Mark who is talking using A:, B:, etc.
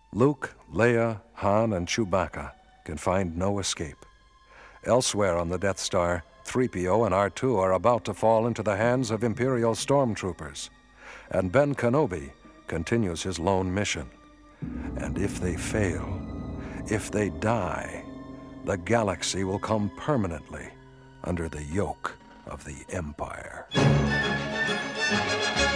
A: Luke, Leia, Han, and Chewbacca can find no escape. Elsewhere on the Death Star, 3PO and R2 are about to fall into the hands of Imperial stormtroopers, and Ben Kenobi continues his lone mission. And if they fail, if they die, the galaxy will come permanently under the yoke of the Empire.